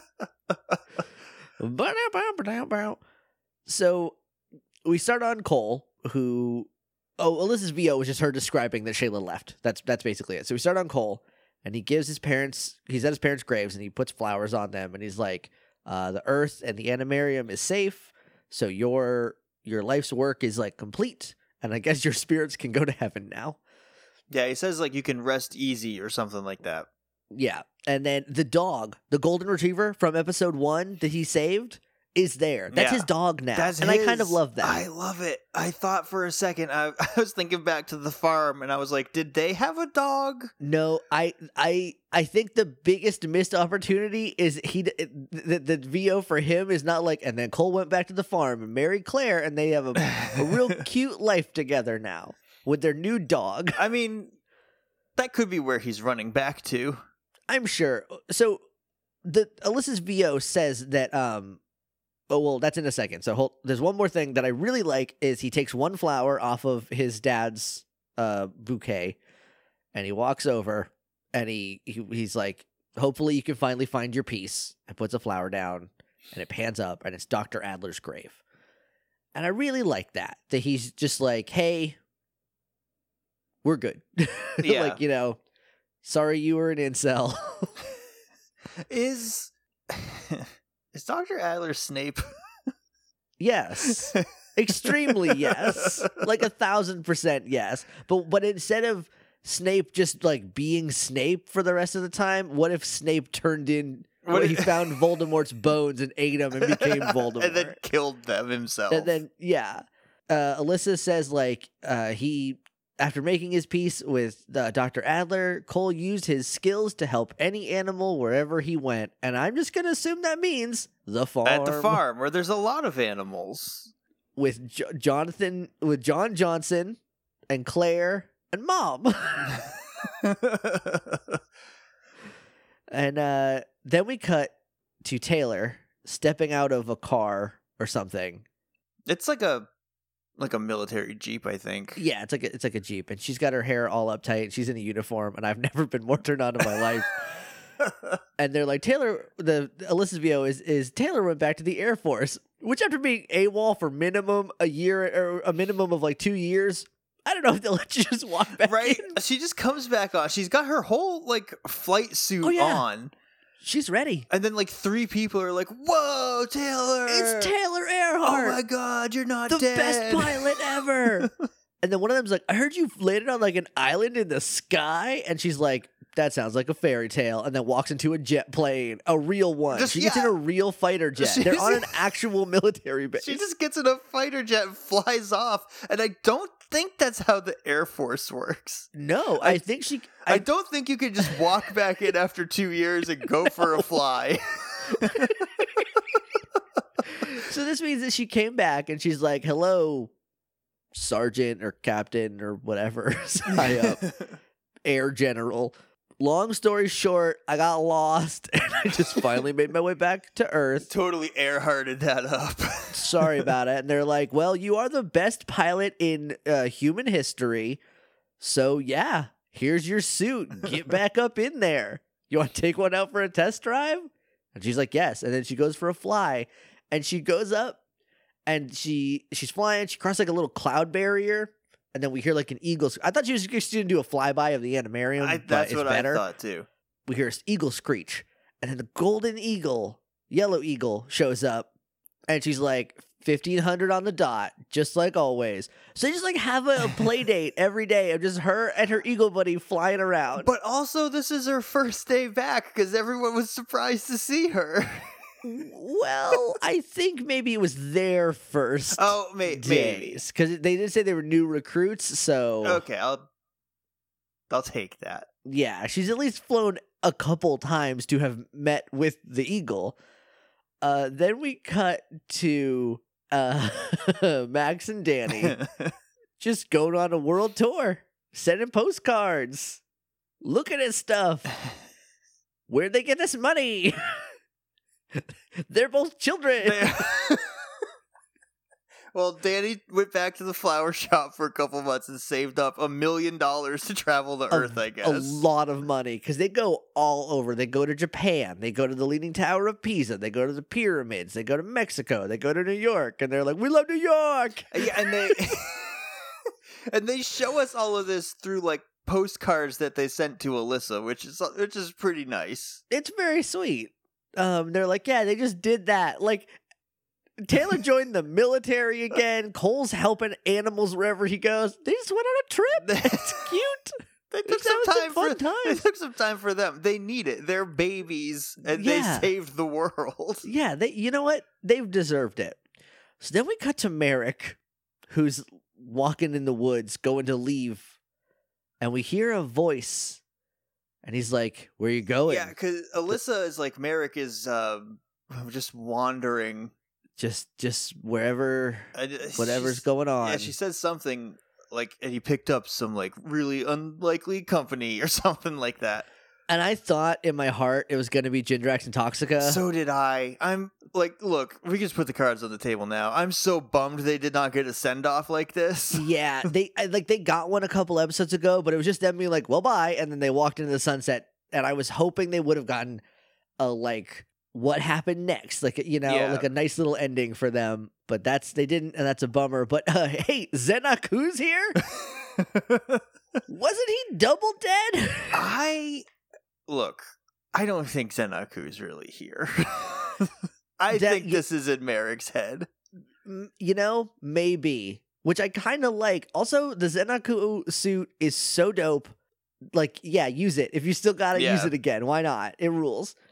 So we start on Cole, who... Oh, Alyssa's VO was just her describing that Shayla left. That's basically it. So we start on Cole, and he gives his parents... He's at his parents' graves, and he puts flowers on them, and he's like, the Earth and the Animarium is safe, so your life's work is, like, complete, and I guess your spirits can go to heaven now. Yeah, he says, like, you can rest easy or something like that. Yeah, and then the dog, the golden retriever from episode 1 that he saved... is there. That's his dog now. I kind of love that. I love it. I thought for a second, I was thinking back to the farm, and I was like, did they have a dog? No, I think the biggest missed opportunity is the VO for him is not like, and then Cole went back to the farm and married Claire, and they have a real cute life together now with their new dog. I mean, that could be where he's running back to. I'm sure. So Alyssa's VO says that oh, well, that's in a second. So there's one more thing that I really like is he takes one flower off of his dad's bouquet, and he walks over, and he's like, hopefully you can finally find your peace, and puts a flower down, and it pans up, and it's Dr. Adler's grave. And I really like that he's just like, hey, we're good. Yeah. Like, sorry you were an incel. Is Dr. Adler Snape? Yes. Extremely yes. Like 1,000% yes. But instead of Snape just like being Snape for the rest of the time, what if Snape turned in Where he found Voldemort's bones and ate them and became Voldemort. And then killed them himself. And then, yeah. Alyssa says, like, after making his peace with Dr. Adler, Cole used his skills to help any animal wherever he went. And I'm just going to assume that means the farm. At the farm, where there's a lot of animals. With John Johnson and Claire and Mom. And then we cut to Taylor stepping out of a car or something. It's like a military Jeep, I think. Yeah, it's like a Jeep, and she's got her hair all uptight. She's in a uniform, and I've never been more turned on in my life. And they're like, Alyssa's VO is Taylor went back to the Air Force, which after being AWOL for minimum a year or a minimum of like 2 years, I don't know if they'll let you just walk back right? in. She just comes back on. She's got her whole like flight suit on. She's ready. And then like 3 people are like, "Whoa, Taylor! It's Taylor Earhart! Oh my god, you're not the dead. best pilot ever!" And then one of them's like, "I heard you landed on like an island in the sky," and she's like, "That sounds like a fairy tale," and then walks into a jet plane, a real one. She gets in a real fighter jet. They're on an actual military base. She just gets in a fighter jet and flies off, and I don't think that's how the Air Force works. No, I think she... I don't think you can just walk back in after 2 years and go for a fly. So this means that she came back and she's like, "Hello, Sergeant or Captain or whatever, high up, Air General. Long story short, I got lost and I just finally made my way back to Earth. Totally Earharted that up. Sorry about it." And they're like, "Well, you are the best pilot in human history. So yeah, here's your suit. Get back up in there. You want to take one out for a test drive?" And she's like, "Yes." And then she goes for a fly. And she goes up and she's flying. She crosses like a little cloud barrier. And then we hear like an eagle. I thought she was just going to do a flyby of the Animarium. That's but what it's better. I thought too. We hear an eagle screech. And then the golden eagle, yellow eagle, shows up. And she's like, 1,500 on the dot, just like always. So they just like have a play date every day of just her and her eagle buddy flying around. But also, this is her first day back because everyone was surprised to see her. Well, I think maybe it was their first maybe. Because they did say they were new recruits, so... Okay, I'll take that. Yeah, she's at least flown a couple times to have met with the eagle. Then we cut to Max and Danny just going on a world tour, sending postcards, looking at stuff. Where'd they get this money? They're both children. Well, Danny went back to the flower shop for a couple months and saved up $1 million to travel the Earth, I guess. A lot of money, because they go all over. They go to Japan. They go to the Leaning Tower of Pisa. They go to the pyramids. They go to Mexico. They go to New York. And they're like, "We love New York!" Yeah, and they... and they show us all of this through, like, postcards that they sent to Alyssa, which is pretty nice. It's very sweet. They're like, "Yeah, they just did that." Like, Taylor joined the military again. Cole's helping animals wherever he goes. They just went on a trip. It's cute. They took some time for them. They need it. They're babies, and they saved the world. Yeah, you know what? They've deserved it. So then we cut to Merrick, who's walking in the woods, going to leave, and we hear a voice, and he's like, "Where you going?" Yeah, because Alyssa is like, Merrick is just wandering. Just wherever, whatever's going on. Yeah, she says something like, and he picked up some like really unlikely company or something like that. And I thought in my heart it was going to be Gindrax and Toxica. So did I. I'm like, look, we can just put the cards on the table now. I'm so bummed they did not get a send off like this. Yeah, they got one a couple episodes ago, but it was just them being like, "Well, bye," and then they walked into the sunset. And I was hoping they would have gotten a like, what happened next, like, you know, like a nice little ending for them, but they didn't, and that's a bummer. But hey, Zenaku's here. Wasn't he double dead? I don't think Zenaku's really here. I think this is in Merrick's head. You know, maybe, which I kind of like. Also, the Zenaku suit is so dope. Like, yeah, use it if you still got to use it again. Why not? It rules.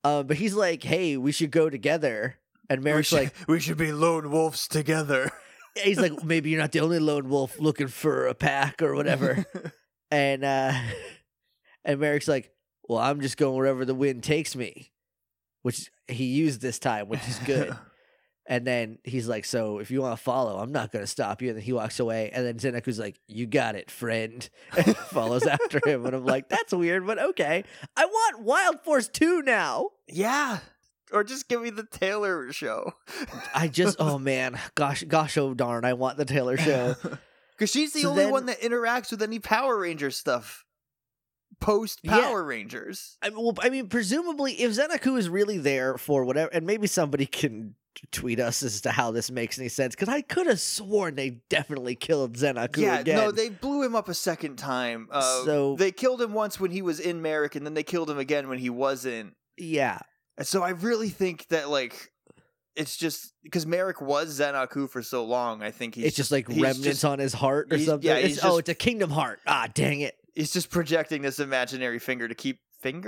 But he's like, hey, we should go together. And Merrick's like, we should be lone wolves together. he's like, maybe you're not the only lone wolf looking for a pack or whatever. And Merrick's like, well, I'm just going wherever the wind takes me, which he used this time, which is good. And then he's like, so if you want to follow, I'm not going to stop you. And then he walks away. And then Zenecu's like, you got it, friend. And follows after him. And I'm like, that's weird, but okay. I want Wild Force 2 now. Yeah. Or just give me the Taylor show. Oh man, gosh, oh darn, I want the Taylor show. Because she's the only one that interacts with any Power Ranger stuff post Power Rangers. I mean, presumably, if Zenecu is really there for whatever, and maybe somebody can tweet us as to how this makes any sense, because I could have sworn they definitely killed Zenecu again. No, they blew him up a second time. So they killed him once when he was in Merrick, and then they killed him again when he wasn't. Yeah. And so I really think that, like, it's just because Merrick was Zenecu for so long. I think it's just like remnants on his heart or something. Yeah, it's a Kingdom Heart. Ah, dang it! He's just projecting this imaginary finger to keep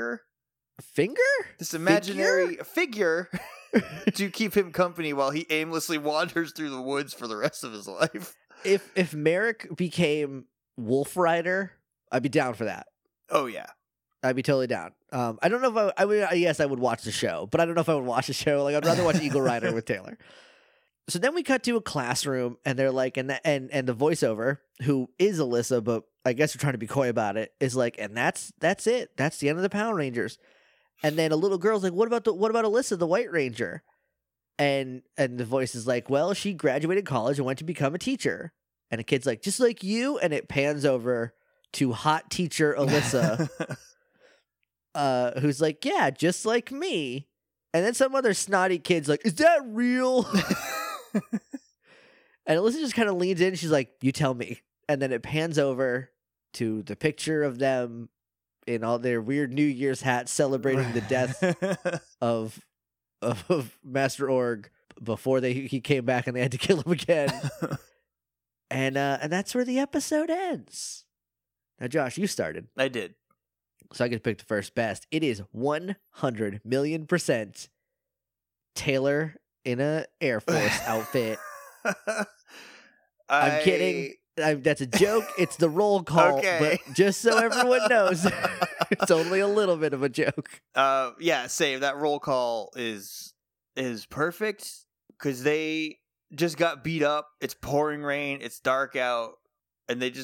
this imaginary figure to keep him company while he aimlessly wanders through the woods for the rest of his life. If Merrick became Wolf Rider, I'd be down for that. Oh yeah. I'd be totally down. I don't know if yes, I would watch the show, but I don't know if I would watch the show. Like, I'd rather watch Eagle Rider with Taylor. So then we cut to a classroom, and they're like, and the voiceover, who is Alyssa, but I guess we're trying to be coy about it, is like, and that's it. That's the end of the Power Rangers. And then a little girl's like, what about Alyssa, the White Ranger? And the voice is like, well, she graduated college and went to become a teacher. And a kid's like, just like you, and it pans over to hot teacher Alyssa. Who's like, yeah, just like me. And then some other snotty kid's like, is that real? And Alyssa just kind of leans in. She's like, you tell me. And then it pans over to the picture of them in all their weird New Year's hats celebrating the death of Master Org before he came back and they had to kill him again. And that's where the episode ends. Now, Josh, you started. I did. So I get to pick the first best. It is 100 million% Taylor in a Air Force outfit. I'm kidding. That's a joke. It's the roll call. Okay. But just so everyone knows, it's only a little bit of a joke. Yeah, same. That roll call is perfect because they just got beat up. It's pouring rain. It's dark out, and they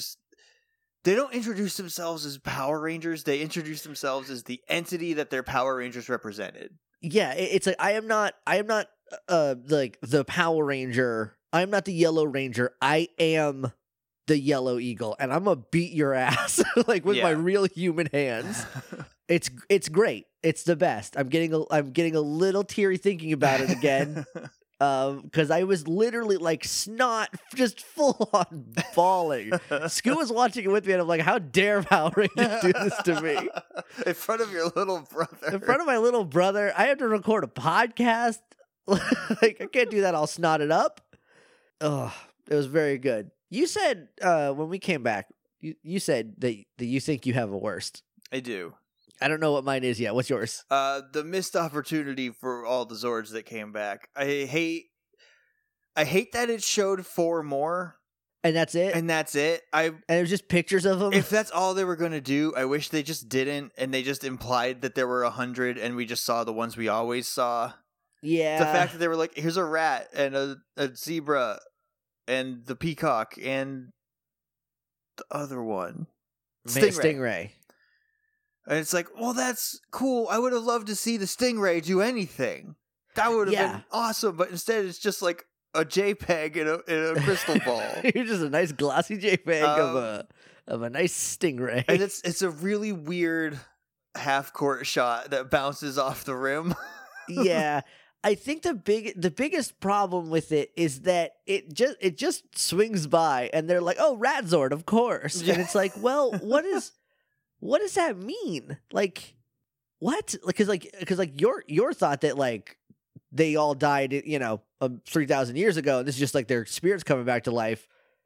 don't introduce themselves as Power Rangers. They introduce themselves as the entity that their Power Rangers represented. Yeah, it's like I am not like the Power Ranger. I'm not the Yellow Ranger. I am the Yellow Eagle, and I'm gonna beat your ass like with my real human hands. It's great. It's the best. I'm getting a little teary thinking about it again. Because I was literally like snot, just full on bawling. Scoo was watching it with me, and I'm like, "How dare Power Rangers do this to me?" In front of your little brother. In front of my little brother, I have to record a podcast. Like, I can't do that all snotted up. Oh, it was very good. You said when we came back, you said that you think you have a worst. I do. I don't know what mine is yet. What's yours? The missed opportunity for all the Zords that came back. I hate that it showed 4 more. And that's it? And it was just pictures of them? If that's all they were going to do, I wish they just didn't, and they just implied that there were 100, and we just saw the ones we always saw. Yeah. The fact that they were like, here's a rat, and a zebra, and the peacock, and the other one. Stingray. And it's like, well, that's cool. I would have loved to see the Stingray do anything. That would have been awesome. But instead, it's just like a JPEG in a crystal ball. You're just a nice glossy JPEG of a nice Stingray. And it's a really weird half-court shot that bounces off the rim. Yeah. I think the biggest problem with it is that it just swings by, and they're like, "Oh, Ratzord, of course." Yeah. And it's like, well, what does that mean? Like, what? Because your thought that like they all died, 3,000 years ago, and this is just like their spirits coming back to life,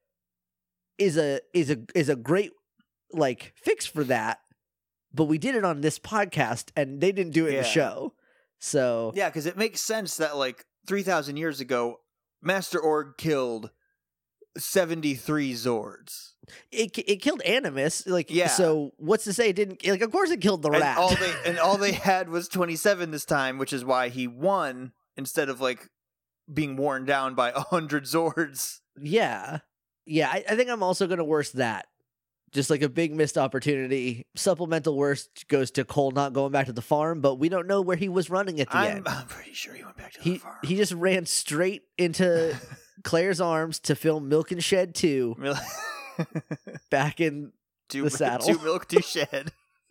is a great like fix for that. But we did it on this podcast, and they didn't do it in the show. So Yeah, because it makes sense that, like, 3,000 years ago, Master Org killed 73 Zords. it killed Animus. Like, Yeah. So what's to say it didn't? Like, of course it killed the And rat. all they had was 27 this time, which is why he won instead of, like, being worn down by 100 Zords. Yeah. I think I'm also gonna worst that. Just like a big missed opportunity. Supplemental worst goes to Cole not going back to the farm, but we don't know where he was running at the end. I'm pretty sure he went back to the farm. He just ran straight into Claire's arms to film Milk and Shed 2 back in the saddle. To milk, to shed.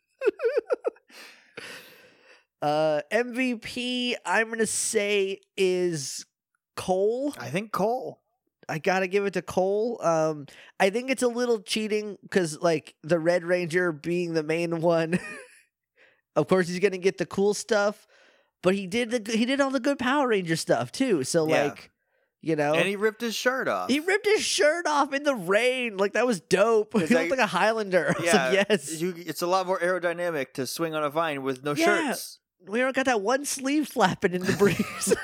MVP, I'm going to say, is Cole. I think Cole. I gotta give it to Cole. I think it's a little cheating because, like, the Red Ranger being the main one, of course he's gonna get the cool stuff, but he did all the good Power Ranger stuff too. So Yeah. like, you know, And he ripped his shirt off. he ripped his shirt off in the rain. Like, that was dope. He It's looked like- like a Highlander. I was Yeah, like, yes, it's a lot more aerodynamic to swing on a vine with no Yeah. shirts. we don't got that one sleeve flapping in the breeze.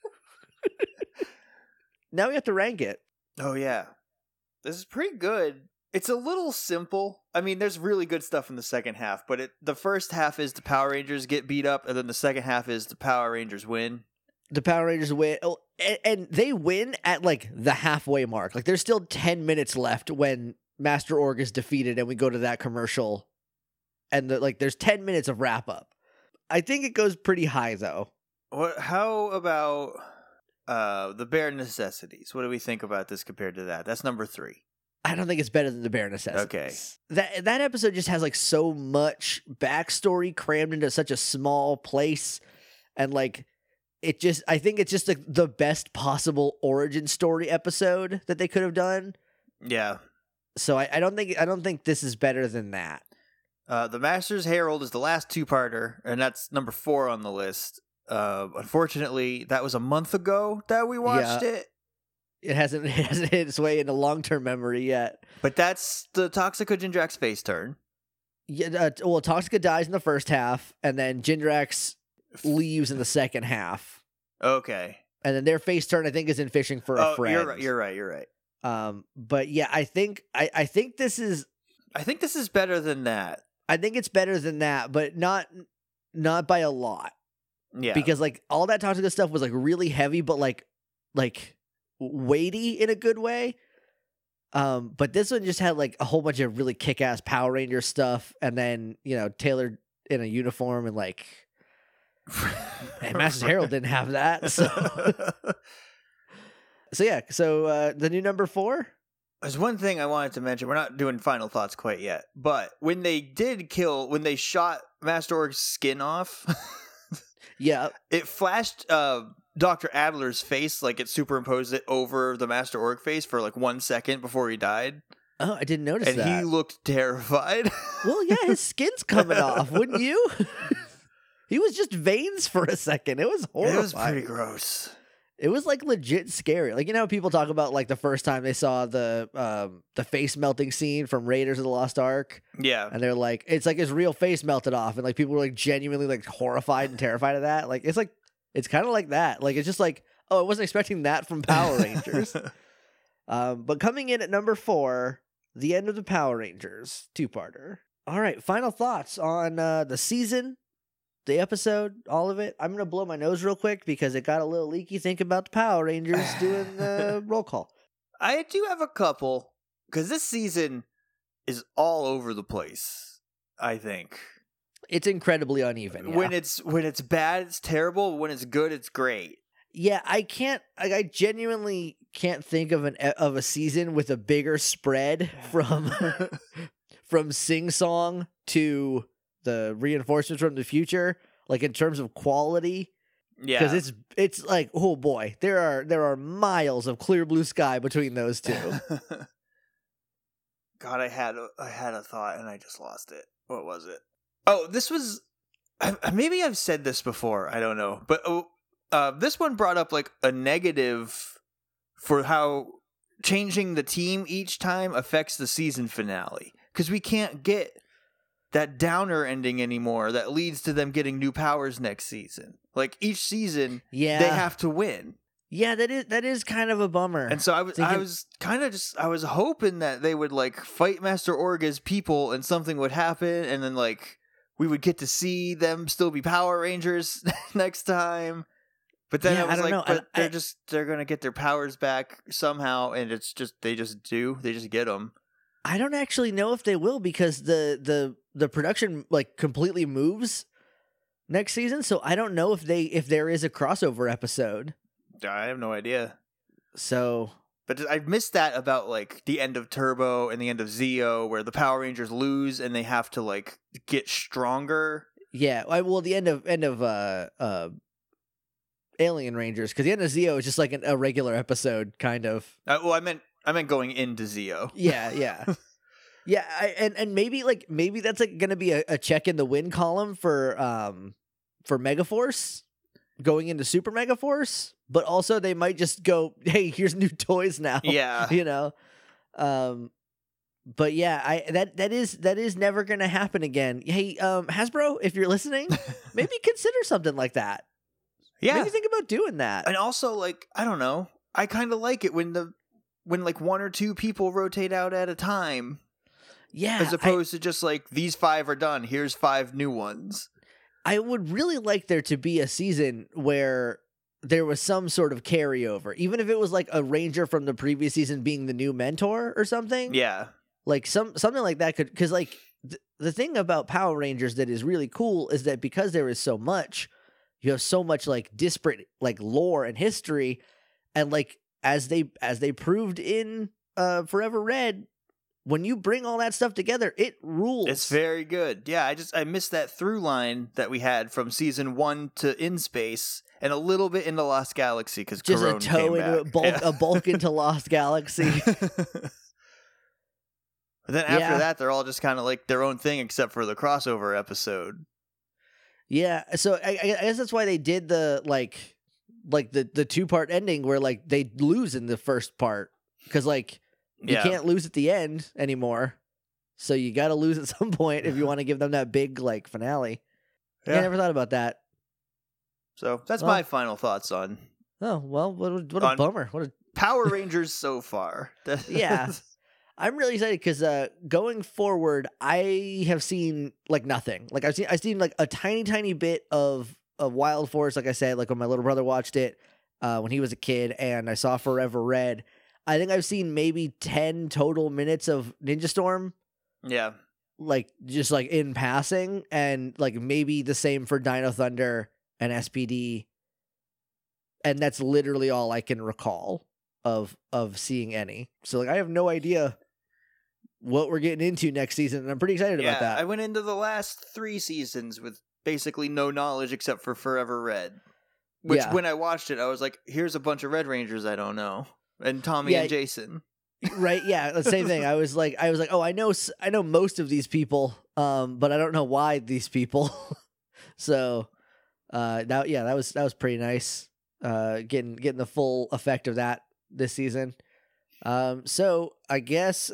Now we have to rank it. Oh yeah, this is pretty good. It's a little simple. I mean, there's really good stuff in the second half, but the first half is the Power Rangers get beat up, and then the second half is the Power Rangers win. The Power Rangers win. Oh, and they win at, like, the halfway mark. Like, there's still 10 minutes left when Master Org is defeated and we go to that commercial. And, there's 10 minutes of wrap up. I think it goes pretty high, though. How about the Bare Necessities? What do we think about this compared to that? That's number 3. I don't think it's better than the Bare Necessities. Okay. That episode just has, like, so much backstory crammed into such a small place. And, like, I think it's just the best possible origin story episode that they could have done. Yeah. So I don't think this is better than that. The Master's Herald is the last 2-parter, and that's number 4 on the list. Unfortunately, that was a month ago that we watched it. It hasn't hit its way into long-term memory yet. But that's the Toxica Jindrax face turn. Yeah, Toxica dies in the first half, and then Jindrax leaves in the second half. Okay. And then their face turn, I think, is in Fishing for a Friend. You're right. But yeah, I think this is. I think this is better than that. I think it's better than that, but not by a lot. Yeah. Because, like, all that Toxica stuff was, like, really heavy, but like weighty in a good way. But this one just had, like, a whole bunch of really kick-ass Power Ranger stuff, and then, you know, Taylor in a uniform, and, like, and Master Herald didn't have that. So the new number 4. There's one thing I wanted to mention. We're not doing final thoughts quite yet, but when they shot Master Org's skin off, Yeah, it flashed Dr. Adler's face, like it superimposed it over the Master Org face for like 1 second before he died. Oh, I didn't notice and that. He looked terrified. Well, yeah, his skin's coming off, wouldn't you? He was just veins for a second. It was horrifying. It was pretty gross. It was, like, legit scary. Like, you know how people talk about, like, the first time they saw the face melting scene from Raiders of the Lost Ark? Yeah. And they're like, it's like his real face melted off, and, like, people were, like, genuinely, like, horrified and terrified of that. Like, it's kind of like that. Like, it's just like, oh, I wasn't expecting that from Power Rangers. But coming in at number 4, the end of the Power Rangers 2-parter. All right, final thoughts on the season, the episode, all of it. I'm going to blow my nose real quick because it got a little leaky. Think about the Power Rangers doing the roll call. I do have a couple, because this season is all over the place, I think. It's incredibly uneven. Yeah. When it's bad, it's terrible. When it's good, it's great. Yeah, I genuinely can't think of a season with a bigger spread from Sing Song to the reinforcements from the future, like in terms of quality. Yeah, because it's like, oh boy, there are miles of clear blue sky between those two. God, I had a thought and I just lost it. What was it? Oh, this was maybe I've said this before. I don't know, but this one brought up like a negative for how changing the team each time affects the season finale, because we can't get that downer ending anymore that leads to them getting new powers next season. Like each season, Yeah. they have to win. Yeah, that is kind of a bummer. And so I was hoping that they would like fight Master Orga's people and something would happen, and then like we would get to see them still be Power Rangers next time. But then I was they're gonna get their powers back somehow, and they just get them. I don't actually know if they will, because the production like completely moves next season, so I don't know if there is a crossover episode. I have no idea. So, but I missed that about like the end of Turbo and the end of Zeo, where the Power Rangers lose and they have to like get stronger. Yeah, the end of Alien Rangers, because the end of Zeo is just like a regular episode, kind of. I meant going into Zeo. Yeah. Yeah, and maybe that's like gonna be a check in the win column for Megaforce going into Super Megaforce, but also they might just go, hey, here's new toys now. Yeah. You know? But yeah, that is never gonna happen again. Hey, Hasbro, if you're listening, maybe consider something like that. Yeah. Maybe think about doing that. And also, like, I don't know, I kind of like it when like one or two people rotate out at a time. Yeah. As opposed to just like, these 5 are done, here's 5 new ones. I would really like there to be a season where there was some sort of carryover, even if it was like a ranger from the previous season being the new mentor or something. Yeah. Like something like that could, because like the thing about Power Rangers that is really cool is that because there is so much, you have so much like disparate like lore and history, and like as they proved in Forever Red, when you bring all that stuff together, it rules. It's very good. Yeah, I missed that through line that we had from season 1 to In Space, and a little bit into Lost Galaxy because just Corone a toe came into back. a bulk into Lost Galaxy. But then after that, they're all just kind of like their own thing, except for the crossover episode. Yeah, so I guess that's why they did the like the 2-part ending where like they lose in the first part, because like you can't lose at the end anymore, so you got to lose at some point if you want to give them that big like finale. Yeah. I never thought about that. So that's my final thoughts on. Oh well, what a bummer! What a Power Rangers so far. Yeah. I'm really excited because going forward, I have seen like nothing. Like I've seen like a tiny bit of Wild Force. Like I said, like when my little brother watched it when he was a kid, and I saw Forever Red. I think I've seen maybe 10 total minutes of Ninja Storm. Yeah, like just like in passing, and like maybe the same for Dino Thunder and SPD, and that's literally all I can recall of seeing any. So like I have no idea what we're getting into next season, and I'm pretty excited about that. I went into the last 3 seasons with basically no knowledge except for Forever Red, which when I watched it, I was like, here's a bunch of Red Rangers I don't know, and Tommy and Jason. Right? Yeah, the same thing. I was like, oh, I know most of these people, but I don't know why these people. So, that was pretty nice. Getting the full effect of that this season. So I guess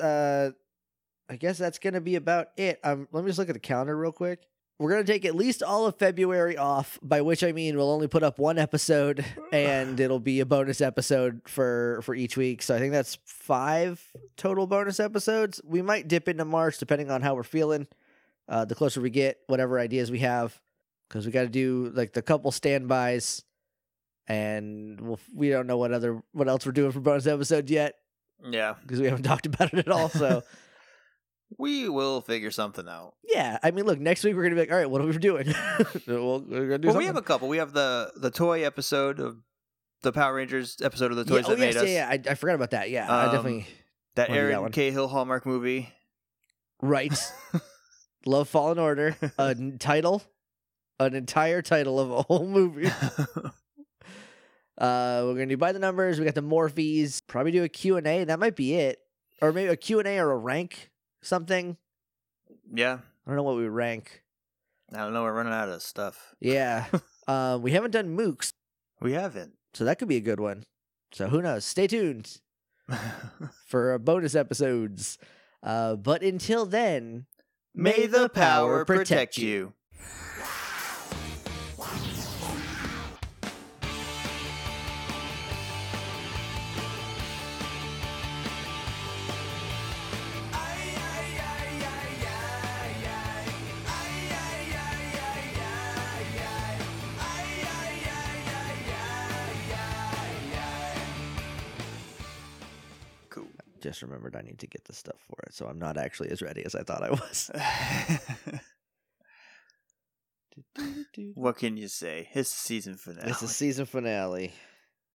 that's gonna be about it. Let me just look at the calendar real quick. We're gonna take at least all of February off, by which I mean we'll only put up 1 episode, and it'll be a bonus episode for each week. So I think that's 5 total bonus episodes. We might dip into March depending on how we're feeling. The closer we get, whatever ideas we have, because we got to do like the couple standbys, and we don't know what else we're doing for bonus episodes yet. Yeah, because we haven't talked about it at all. So. We will figure something out. Yeah, I mean, look, next week we're gonna be like, all right, what are we doing? We're gonna do something. We have a couple. We have the toy episode of the Power Rangers episode of the toys that made us. Yeah, I forgot about that. Yeah, I definitely that Aaron Cahill Hallmark movie. Right. Love, Fallen Order, an entire title of a whole movie. We're gonna do By the Numbers. We got the Morphes. Probably do a Q&A. That might be it, or maybe a Q&A or a rank. Something. Yeah. I don't know what we would rank. I don't know. We're running out of stuff. Yeah. We haven't done Mooks. We haven't. So that could be a good one. So who knows? Stay tuned for bonus episodes. But until then, may the power protect you. just remembered I need to get the stuff for it, so I'm not actually as ready as I thought I was. What can you say? It's the season finale. It's the season finale.